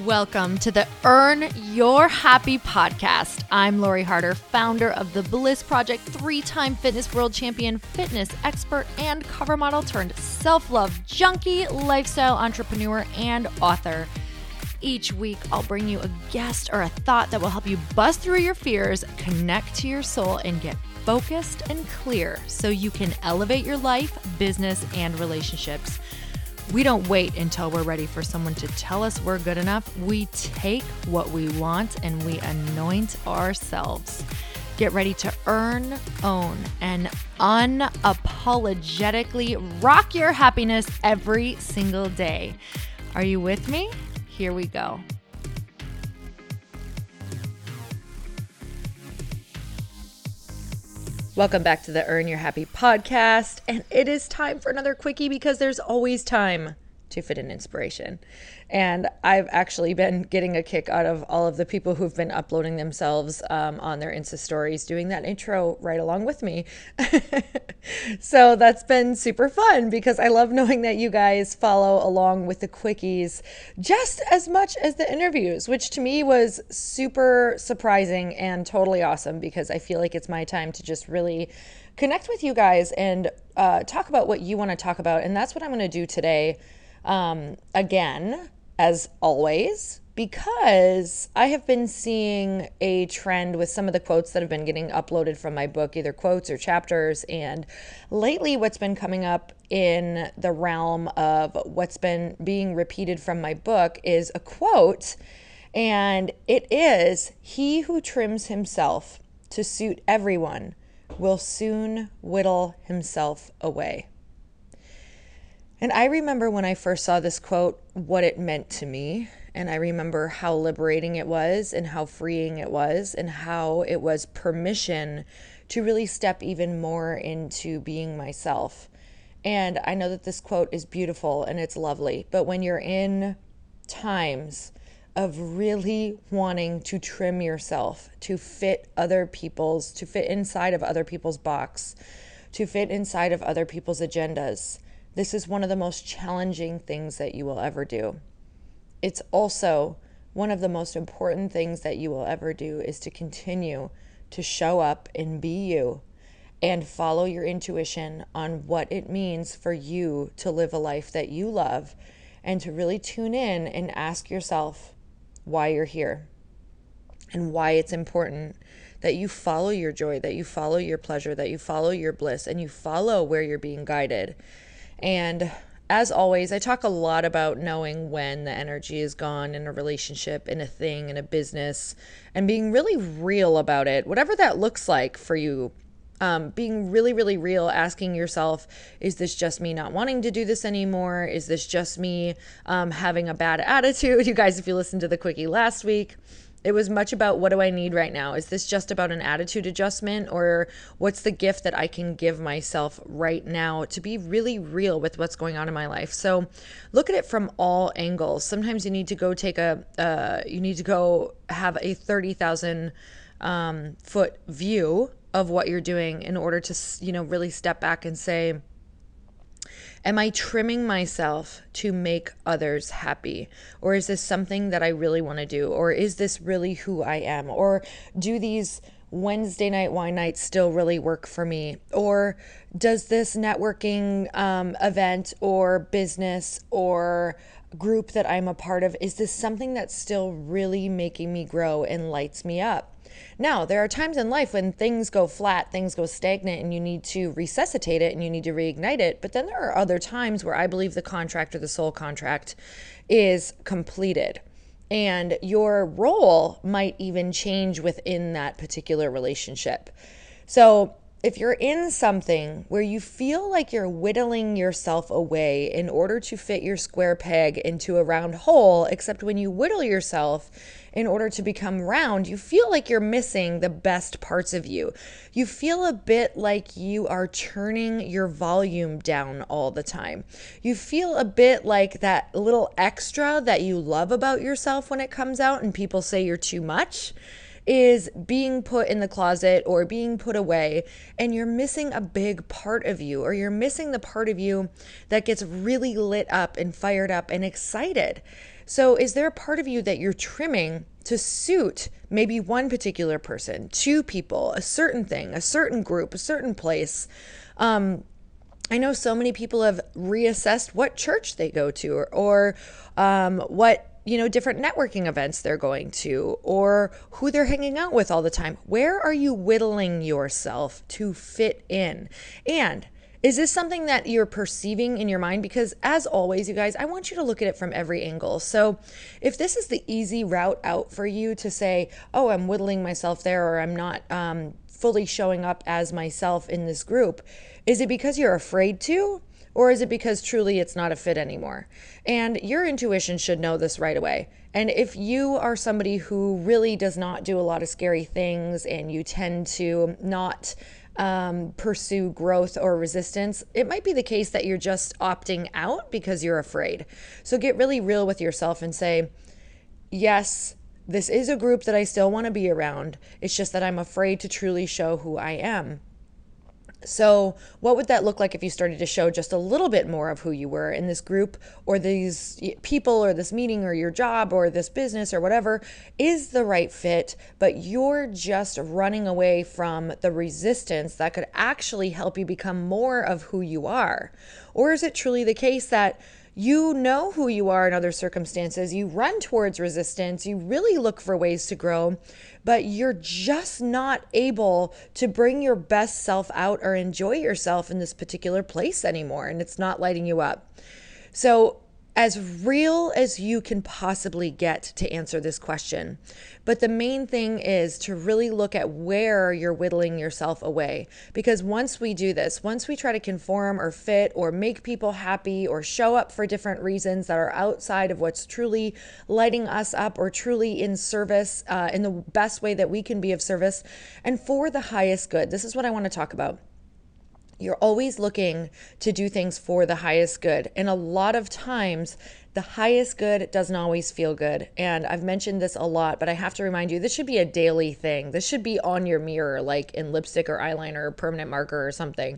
Welcome to the Earn Your Happy podcast. I'm Lori Harder, founder of the Bliss Project, three-time fitness world champion, fitness expert, and cover model turned self-love junkie, lifestyle entrepreneur, and author. Each week, I'll bring you a guest or a thought that will help you bust through your fears, connect to your soul, and get focused and clear so you can elevate your life, business, and relationships. We don't wait until we're ready for someone to tell us we're good enough. We take what we want and we anoint ourselves. Get ready to earn, own, and unapologetically rock your happiness every single day. Are you with me? Here we go. Welcome back to the Earn Your Happy podcast, and it is time for another quickie because there's always time to fit in inspiration. And I've actually been getting a kick out of all of the people who've been uploading themselves on their Insta stories, doing that intro right along with me. So that's been super fun because I love knowing that you guys follow along with the quickies just as much as the interviews, which to me was super surprising and totally awesome because I feel like it's my time to just really connect with you guys and talk about what you want to talk about. And that's what I'm going to do today. Again, as always, because I have been seeing a trend with some of the quotes that have been getting uploaded from my book, either quotes or chapters. And lately what's been coming up in the realm of what's been being repeated from my book is a quote. And it is, "He who trims himself to suit everyone will soon whittle himself away." And I remember when I first saw this quote, what it meant to me. And I remember how liberating it was and how freeing it was and how it was permission to really step even more into being myself. And I know that this quote is beautiful and it's lovely, but when you're in times of really wanting to trim yourself, to fit inside of other people's box, to fit inside of other people's agendas, this is one of the most challenging things that you will ever do. It's also one of the most important things that you will ever do is to continue to show up and be you and follow your intuition on what it means for you to live a life that you love and to really tune in and ask yourself why you're here and why it's important that you follow your joy, that you follow your pleasure, that you follow your bliss, and you follow where you're being guided. And as always, I talk a lot about knowing when the energy is gone in a relationship, in a thing, in a business, and being really real about it, whatever that looks like for you. Being really, really real, asking yourself, is this just me not wanting to do this anymore? Is this just me having a bad attitude? You guys, if you listened to the quickie last week, it was much about what do I need right now? Is this just about an attitude adjustment, or what's the gift that I can give myself right now to be really real with what's going on in my life? So look at it from all angles. Sometimes you need to go have a 30,000 foot view of what you're doing in order to, really step back and say, am I trimming myself to make others happy? Or is this something that I really want to do? Or is this really who I am? Or do these Wednesday night wine nights still really work for me? Or does this networking event or business or group that I'm a part of, is this something that's still really making me grow and lights me up? Now, there are times in life when things go flat, things go stagnant, and you need to resuscitate it and you need to reignite it. But then there are other times where I believe the contract or the soul contract is completed. And your role might even change within that particular relationship. So if you're in something where you feel like you're whittling yourself away in order to fit your square peg into a round hole, except when you whittle yourself in order to become round, you feel like you're missing the best parts of you. You feel a bit like you are turning your volume down all the time. You feel a bit like that little extra that you love about yourself when it comes out and people say you're too much is being put in the closet or being put away, and you're missing a big part of you, or you're missing the part of you that gets really lit up and fired up and excited. So is there a part of you that you're trimming to suit maybe one particular person, two people, a certain thing, a certain group, a certain place? I know so many people have reassessed what church they go to, or what different networking events they're going to, or who they're hanging out with all the time. Where are you whittling yourself to fit in? And is this something that you're perceiving in your mind? Because as always, you guys, I want you to look at it from every angle. So if this is the easy route out for you to say, oh, I'm whittling myself there, or I'm not fully showing up as myself in this group, is it because you're afraid to? Or is it because truly it's not a fit anymore? And your intuition should know this right away. And if you are somebody who really does not do a lot of scary things, and you tend to not pursue growth or resistance, it might be the case that you're just opting out because you're afraid. So get really real with yourself and say, yes, this is a group that I still want to be around. It's just that I'm afraid to truly show who I am. So what would that look like if you started to show just a little bit more of who you were in this group, or these people, or this meeting, or your job, or this business, or whatever is the right fit, but you're just running away from the resistance that could actually help you become more of who you are? Or is it truly the case that you know who you are in other circumstances, you run towards resistance, you really look for ways to grow, but you're just not able to bring your best self out or enjoy yourself in this particular place anymore, and it's not lighting you up? So as real as you can possibly get to answer this question. But the main thing is to really look at where you're whittling yourself away. Because once we do this, once we try to conform or fit or make people happy or show up for different reasons that are outside of what's truly lighting us up or truly in service, in the best way that we can be of service and for the highest good. This is what I want to talk about. You're always looking to do things for the highest good. And a lot of times, the highest good doesn't always feel good. And I've mentioned this a lot, but I have to remind you, this should be a daily thing. This should be on your mirror, like in lipstick or eyeliner or permanent marker or something.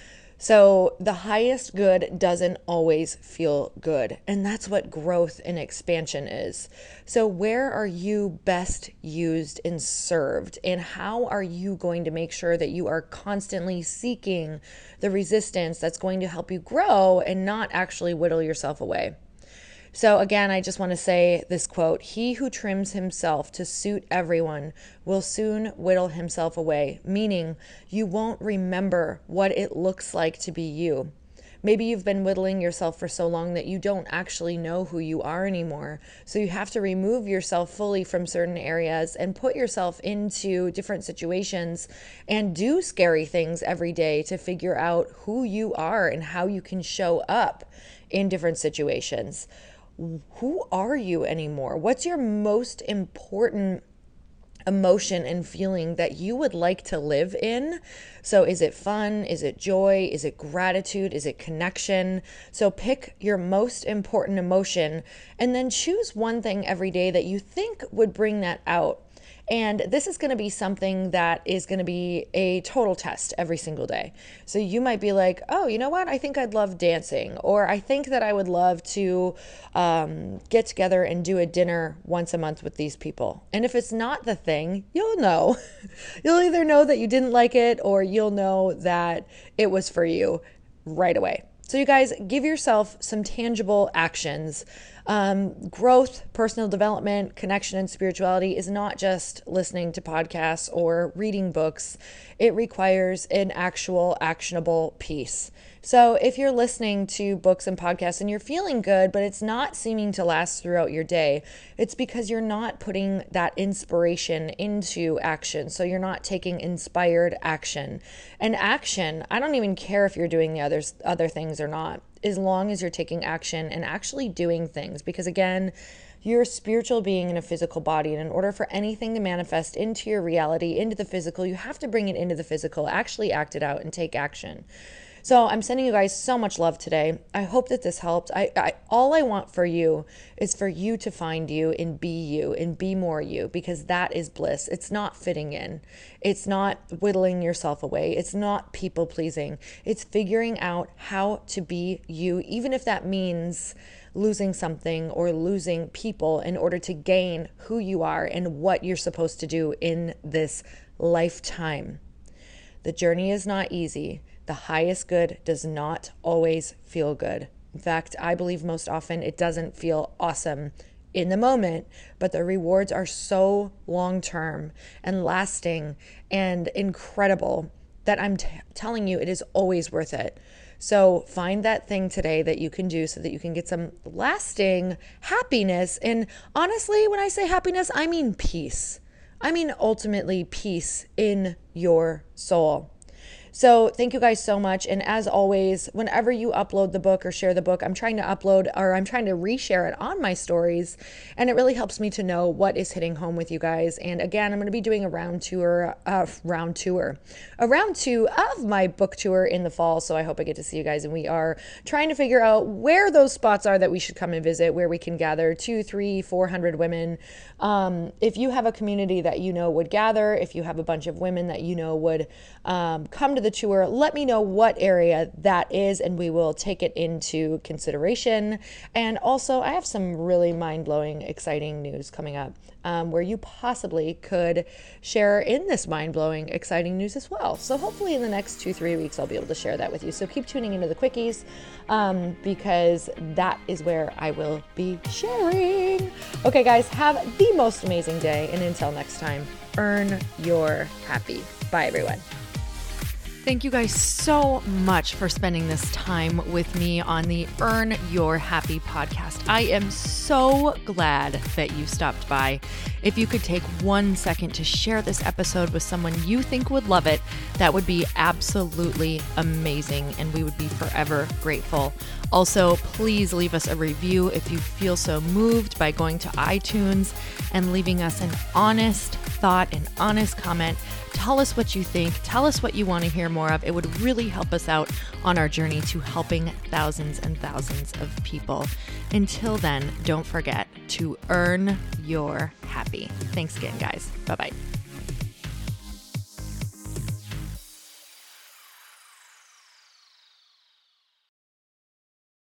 So the highest good doesn't always feel good. And that's what growth and expansion is. So where are you best used and served? And how are you going to make sure that you are constantly seeking the resistance that's going to help you grow and not actually whittle yourself away? So again, I just want to say this quote: "He who trims himself to suit everyone will soon whittle himself away," meaning you won't remember what it looks like to be you. Maybe you've been whittling yourself for so long that you don't actually know who you are anymore. So you have to remove yourself fully from certain areas and put yourself into different situations and do scary things every day to figure out who you are and how you can show up in different situations. Who are you anymore? What's your most important emotion and feeling that you would like to live in? So is it fun? Is it joy? Is it gratitude? Is it connection? So pick your most important emotion and then choose one thing every day that you think would bring that out. And this is going to be something that is going to be a total test every single day. So you might be like, oh, you know what? I think I'd love dancing. Or I think that I would love to get together and do a dinner once a month with these people. And if it's not the thing, you'll know. You'll either know that you didn't like it, or you'll know that it was for you right away. So you guys, give yourself some tangible actions. Growth, personal development, connection, and spirituality is not just listening to podcasts or reading books. It requires an actual actionable piece. So if you're listening to books and podcasts and you're feeling good, but it's not seeming to last throughout your day, it's because you're not putting that inspiration into action. So you're not taking inspired action. And action, I don't even care if you're doing the other things or not, as long as you're taking action and actually doing things. Because again, you're a spiritual being in a physical body. And in order for anything to manifest into your reality, into the physical, you have to bring it into the physical, actually act it out and take action. So I'm sending you guys so much love today. I hope that this helped. All I want for you is for you to find you and be more you, because that is bliss. It's not fitting in. It's not whittling yourself away. It's not people pleasing. It's figuring out how to be you, even if that means losing something or losing people in order to gain who you are and what you're supposed to do in this lifetime. The journey is not easy. The highest good does not always feel good. In fact, I believe most often it doesn't feel awesome in the moment, but the rewards are so long-term and lasting and incredible that I'm telling you, it is always worth it. So find that thing today that you can do so that you can get some lasting happiness. And honestly, when I say happiness, I mean peace. I mean ultimately peace in your soul. So thank you guys so much. And as always, whenever you upload the book or share the book, I'm trying to reshare it on my stories. And it really helps me to know what is hitting home with you guys. And again, I'm going to be doing a round two of my book tour in the fall. So I hope I get to see you guys. And we are trying to figure out where those spots are that we should come and visit, where we can gather 200, 300, 400 women. If you have a community that you know would gather, if you have a bunch of women that you know would come to the tour, let me know what area that is and we will take it into consideration. And also, I have some really mind-blowing, exciting news coming up where you possibly could share in this mind-blowing, exciting news as well. So hopefully in the next 2-3 weeks, I'll be able to share that with you. So keep tuning into the quickies because that is where I will be sharing. Okay, guys, have the most amazing day. And until next time, earn your happy. Bye, everyone. Thank you guys so much for spending this time with me on the Earn Your Happy podcast. I am so glad that you stopped by. If you could take 1 second to share this episode with someone you think would love it, that would be absolutely amazing, and we would be forever grateful. Also, please leave us a review if you feel so moved by going to iTunes and leaving us an honest thought, an honest comment. Tell us what you think. Tell us what you want to hear more of. It would really help us out on our journey to helping thousands and thousands of people. Until then, don't forget to earn your happy. Thanks again, guys. Bye-bye.